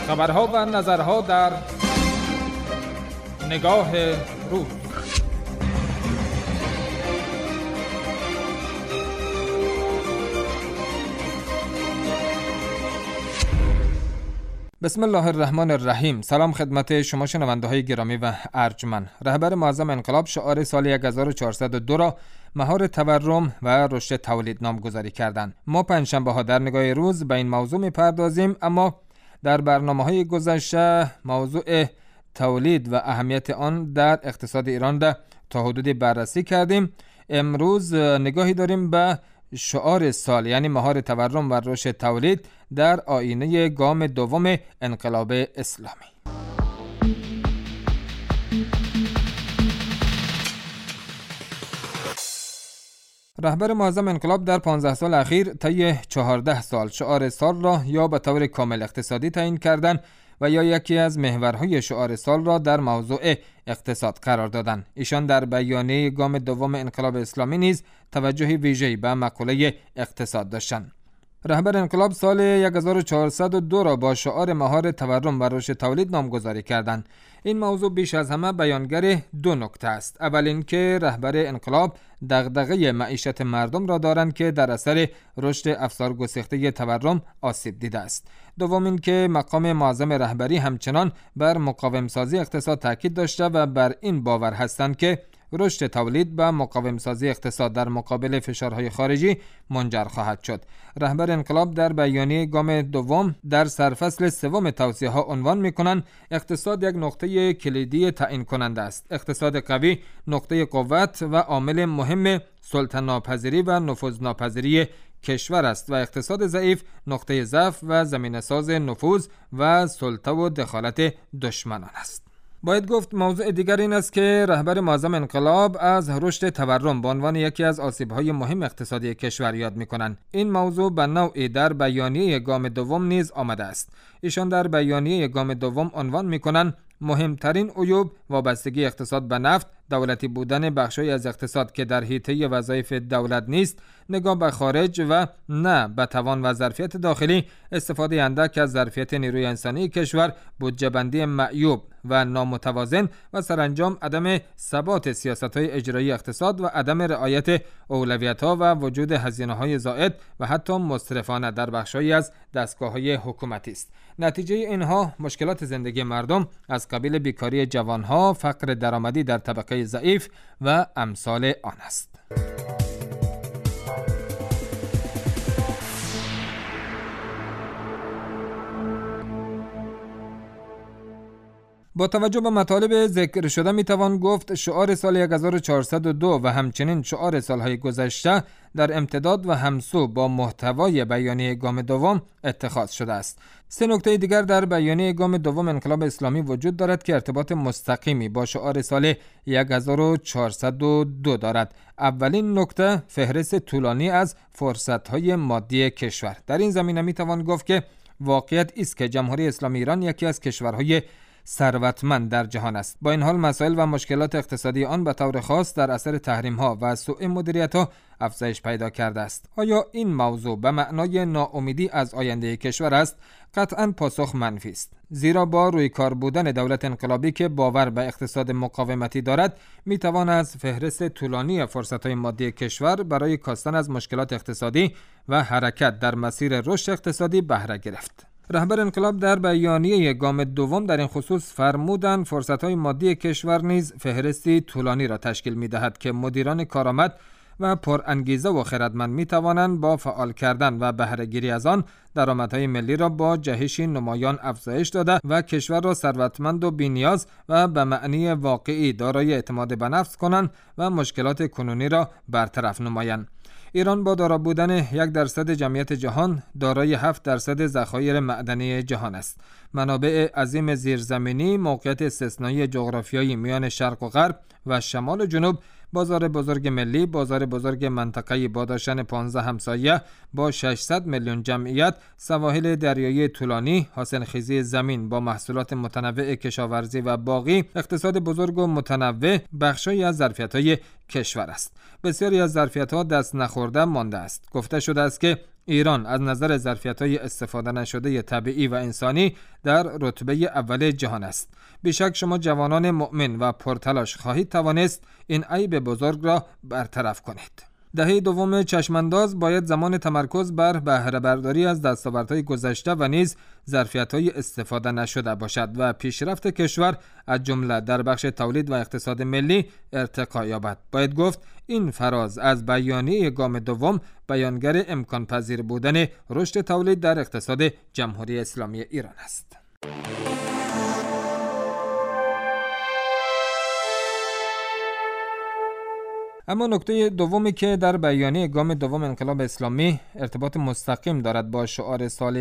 خبرها و نظرها در نگاه روز. بسم الله الرحمن الرحیم. سلام خدمت شما شنونده های گرامی و ارجمند. رهبر معظم انقلاب شعار سال 1402 را مهار تورم و رشد تولید نامگذاری کردند. ما پنجشنبه ها در نگاه روز به این موضوع می‌پردازیم، اما در برنامه‌های گذشته موضوع تولید و اهمیت آن در اقتصاد ایران را تا حدودی بررسی کردیم. امروز نگاهی داریم به شعار سال، یعنی مهار تورم و رشد تولید در آینه گام دوم انقلاب اسلامی. رهبر معظم انقلاب در 15 سال اخیر طی 14 سال شعار سال را یا به طور کامل اقتصادی تعیین کردند و یا یکی از محورهای شعار سال را در موضوع اقتصاد قرار دادند. ایشان در بیانیه گام دوم انقلاب اسلامی نیز توجه ویژه‌ای به مقوله اقتصاد داشتند. رهبر انقلاب سال 1402 را با شعار مهار تورم و رشد تولید نامگذاری کردند. این موضوع بیش از همه بیانگر دو نکته است. اول اینکه رهبر انقلاب دغدغه معیشت مردم را دارند که در اثر رشد افزار گسیخته تورم آسیب دیده است. دوم اینکه مقام معظم رهبری همچنان بر مقاوم سازی اقتصاد تاکید داشته و بر این باور هستند که رشد تولید به مقاوم سازی اقتصاد در مقابل فشارهای خارجی منجر خواهد شد. رهبر انقلاب در بیانیه گام دوم در سرفصل سوم توصیه ها عنوان می‌کنند اقتصاد یک نقطه کلیدی تعیین کننده است. اقتصاد قوی نقطه قوت و عامل مهم سلطه ناپذیری و نفوذناپذیری کشور است و اقتصاد ضعیف نقطه ضعف و زمینه‌ساز نفوذ و سلطه و دخالت دشمنان است. باید گفت موضوع دیگر این است که رهبر معظم انقلاب از رشد تورم به عنوان یکی از آسیب‌های مهم اقتصادی کشور یاد می‌کنند. این موضوع به نوعی در بیانیه گام دوم نیز آمده است. ایشان در بیانیه گام دوم عنوان می‌کنند مهمترین عیوب وابستگی اقتصاد به نفت، دولتی بودن بخشی از اقتصاد که در حیطه وظایف دولت نیست، نگاه به خارج و نه به توان و ظرفیت داخلی، استفاده اندک از ظرفیت نیروی انسانی کشور، بودجه بندی معیوب و نامتوازن و سرانجام عدم ثبات سیاست‌های اجرایی اقتصاد و عدم رعایت اولویت‌ها و وجود هزینه‌های زائد و حتی مصرفانه در بخشی از دستگاه‌های حکومتی است. نتیجه اینها مشکلات زندگی مردم از قبیل بیکاری جوانها، فقر درآمدی در طبقه ضعیف و امثال آن است. با توجه به مطالب ذکر شده می توان گفت شعار سال 1402 و همچنین شعار سالهای گذشته در امتداد و همسو با محتوای بیانیه گام دوم اتخاذ شده است. سه نکته دیگر در بیانیه گام دوم انقلاب اسلامی وجود دارد که ارتباط مستقیمی با شعار سال 1402 دارد. اولین نکته فهرست طولانی از فرصت‌های مادی کشور. در این زمینه می توان گفت که واقعیت است که جمهوری اسلامی ایران یکی از کشورهای ثروتمند در جهان است. با این حال مسائل و مشکلات اقتصادی آن به طور خاص در اثر تحریم‌ها و سوء مدیریت‌ها افزایش پیدا کرده است. آیا این موضوع به معنای ناامیدی از آینده کشور است؟ قطعاً پاسخ منفی است. زیرا با رویکار بودن دولت انقلابی که باور به اقتصاد مقاومتی دارد، می‌توان از فهرست طولانی فرصت‌های مادی کشور برای کاستن از مشکلات اقتصادی و حرکت در مسیر رشد اقتصادی بهره گرفت. رهبر انقلاب در بیانیه گام دوم در این خصوص فرمودند فرصت‌های مادی کشور نیز فهرستی طولانی را تشکیل می‌دهد که مدیران کارآمد و پرانگیزه و خردمند می‌توانند با فعال کردن و بهره‌گیری از آن درآمدهای ملی را با جهشی نمایان افزایش داده و کشور را ثروتمند و بی‌نیاز و به معنی واقعی دارای اعتماد به نفس کنند و مشکلات کنونی را برطرف نمایند. ایران با دارا بودن 1% جمعیت جهان دارای 7% ذخایر معدنی جهان است. منابع عظیم زیرزمینی، موقعیت استثنایی جغرافیایی میان شرق و غرب و شمال و جنوب، بازار بزرگ ملی، بازار بزرگ منطقه‌ای با داشتن 15 همسایه با 600 میلیون جمعیت، سواحل دریایی طولانی، حاصلخیزی زمین با محصولات متنوع کشاورزی و باغی، اقتصاد بزرگ و متنوع بخشی از ظرفیت‌های کشور است. بسیاری از ظرفیت‌ها دست نخورده مانده است. گفته شده است که ایران از نظر ظرفیت‌های استفاده نشده طبیعی و انسانی در رتبه اول جهان است. بیشک شما جوانان مؤمن و پرتلاش خواهید توانست این عیب بزرگ را برطرف کنید. دهه دوم چشمانداز باید زمان تمرکز بر بهره برداری از دستاوردهای گذشته و نیز ظرفیت‌های استفاده نشده باشد و پیشرفت کشور از جمله در بخش تولید و اقتصاد ملی ارتقا یابد. باید گفت این فراز از بیانیه گام دوم بیانگر امکان پذیر بودن رشد تولید در اقتصاد جمهوری اسلامی ایران است. اما نکته دومی که در بیانیه گام دوم انقلاب اسلامی ارتباط مستقیم دارد با شعار سال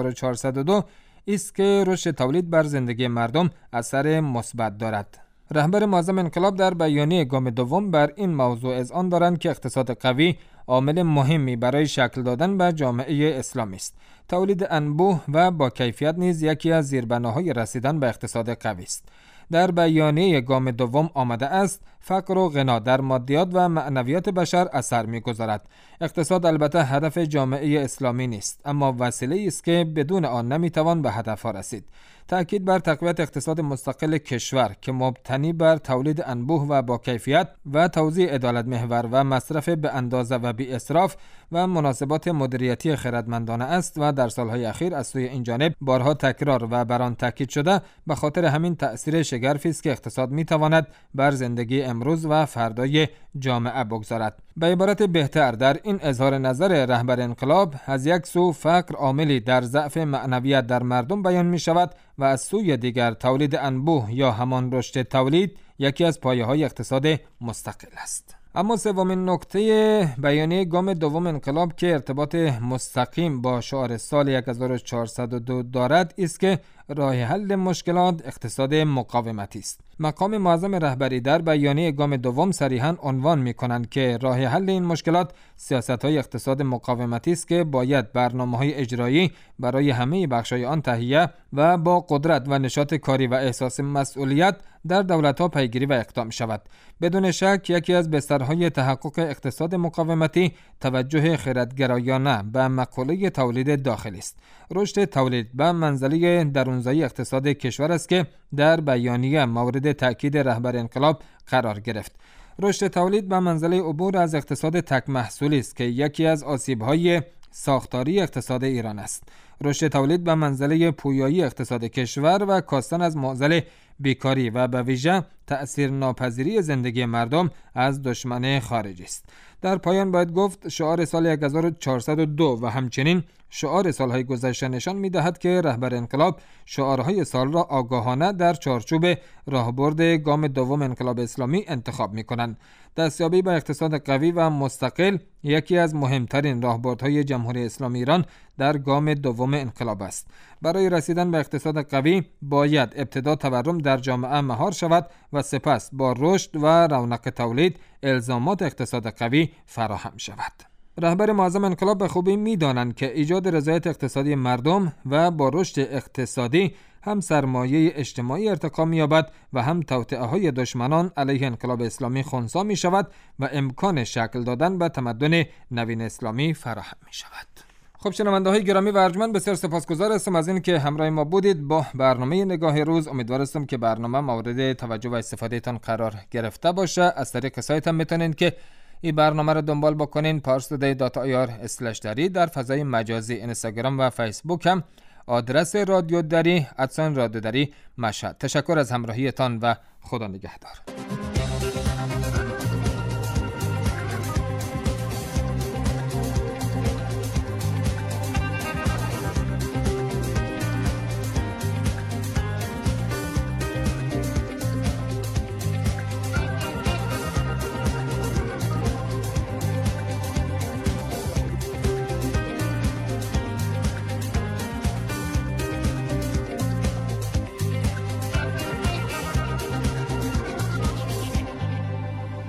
1402 است که رشد تولید بر زندگی مردم اثر مثبت دارد. رهبر معظم انقلاب در بیانیه گام دوم بر این موضوع اذعان دارند که اقتصاد قوی عامل مهمی برای شکل دادن به جامعه اسلامی است. تولید انبوه و با کیفیت نیز یکی از زیربناهای رسیدن به اقتصاد قوی است. در بیانیه گام دوم آمده است فقر و غنا در مادیات و معنویات بشر اثر می‌گذارد. اقتصاد البته هدف جامعه اسلامی نیست، اما وسیله‌ای است که بدون آن نمی‌توان به هدف رسید. تأکید بر تقویت اقتصاد مستقل کشور که مبتنی بر تولید انبوه و با کیفیت و توزیع عدالت محور و مصرف به اندازه و بی اسراف و مناسبات مدیریتی خردمندانه است و در سالهای اخیر از سوی این جانب بارها تکرار و بر آن تاکید شده. به خاطر همین تأثیر شگرفی است که اقتصاد می‌تواند بر زندگی امروز و فردای جامعه بگذارد. به عبارت بهتر در این اظهار نظر رهبر انقلاب از یک سو فقر عاملی در ضعف معنویت در مردم بیان می شود و از سوی دیگر تولید انبوه یا همان رشد تولید یکی از پایه‌های اقتصاد مستقل است. اما سومین نکته بیانیه گام دوم انقلاب که ارتباط مستقیم با شعار سال 1402 دارد است که راه حل مشکلات اقتصاد مقاومتی است. مقام معظم رهبری در بیانیه گام دوم صریحاً عنوان می‌کنند که راه حل این مشکلات سیاست‌های اقتصاد مقاومتی است که باید برنامه‌های اجرایی برای همه بخش‌های آن تهیه و با قدرت و نشاط کاری و احساس مسئولیت در دولت‌ها پیگیری و اقدام شود. بدون شک یکی از بسترهای تحقق اقتصاد مقاومتی توجه خردگرایانه به مقوله تولید داخلی است. رشد تولید به منزله درونزایی اقتصاد کشور است که در بیانیه مورد تأکید رهبر انقلاب قرار گرفت. رشد تولید به منزله عبور از اقتصاد تک محصولی است که یکی از آسیب‌های ساختاری اقتصاد ایران است. رشد تولید به منزله پویایی اقتصاد کشور و کاستن از معضل بیکاری و به ویژه تأثیر ناپذیری زندگی مردم از دشمن خارجی است. در پایان باید گفت شعار سال 1402 و همچنین شعار سالهای گذشته نشان می‌دهد که رهبر انقلاب شعارهای سال را آگاهانه در چارچوب راهبرد گام دوم انقلاب اسلامی انتخاب می‌کنند. دستیابی به اقتصاد قوی و مستقل یکی از مهمترین راهبردهای جمهوری اسلامی ایران در گام دوم انقلاب است. برای رسیدن به اقتصاد قوی باید ابتدا تورم در جامعه مهار شود و سپس با رشد و رونق تولید الزامات اقتصاد قوی فراهم شود. رهبر معظم انقلاب به خوبی می‌دانند که ایجاد رضایت اقتصادی مردم و با رشد اقتصادی هم سرمایه اجتماعی ارتقا می‌یابد و هم توطئه‌های دشمنان علیه انقلاب اسلامی خنثی می‌شود و امکان شکل دادن به تمدن نوین اسلامی فراهم می‌شود. خب شنونده‌های گرامی و ارجمند، بسیار سپاسگزار هستم از این که همراه ما بودید با برنامه نگاه روز. امیدوار هستم که برنامه مورد توجه و استفاده تان قرار گرفته باشه. از طریق سایت هم میتونین که این برنامه رو دنبال بکنین parstoday.ir/dari. در فضای مجازی اینستاگرام و فیسبوک هم آدرس رادیو دری @رادیو دری مشهد. تشکر از همراهیتان و خدا نگهدار.